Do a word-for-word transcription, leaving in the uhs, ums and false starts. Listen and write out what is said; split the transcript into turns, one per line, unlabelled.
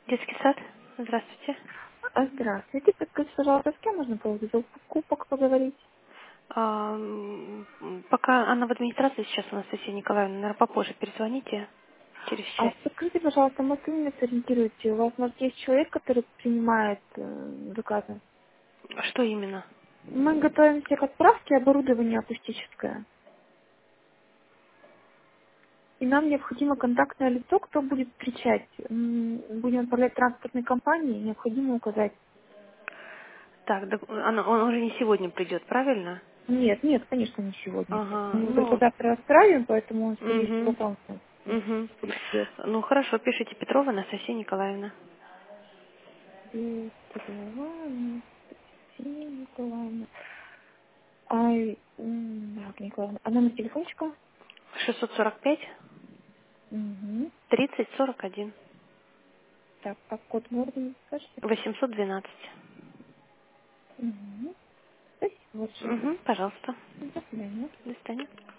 Детский сад. Здравствуйте.
А, Здравствуйте. Подскажите, пожалуйста, с кем можно по поводу закупок поговорить?
А, м, пока она в администрации сейчас, Анастасия Николаевна, наверное, попозже перезвоните через
А
час.
подскажите, пожалуйста, может, вы меня сориентируете? У вас, может, есть человек, который принимает э, заказы?
Что именно?
Мы готовимся к отправке оборудования акустическое. И нам необходимо контактное лицо, кто будет встречать. М, Будем отправлять транспортной компании, необходимо указать.
Так, да, она, он уже не сегодня придет, правильно?
Нет, нет, конечно, не сегодня.
Ага,
Мы его только
ну,
завтра отправим, поэтому он, скорее всего,
угу,
к вам с-
угу.
придет.
Ну, хорошо, пишите Петрова Анастасия Николаевна.
Петрова Анастасия Николаевна. Ай, м, так, Николаевна. А номер телефончика?
шестьсот сорок пять
Угу.
тридцать сорок один
Так, как код города не скажете?
восемьсот двенадцать.
Угу. Спасибо большое.
Угу, пожалуйста.
До свидания.
До свидания.